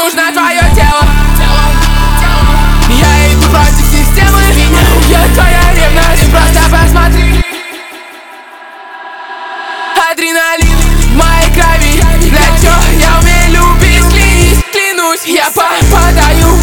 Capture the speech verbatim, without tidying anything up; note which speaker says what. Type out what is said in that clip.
Speaker 1: нужно твое тело. Я иду против системы, меня убьет твоя ревность. Ты просто посмотри. Адреналин в моей крови. Для чё я умею любить, клянись, клянусь, я попадаю.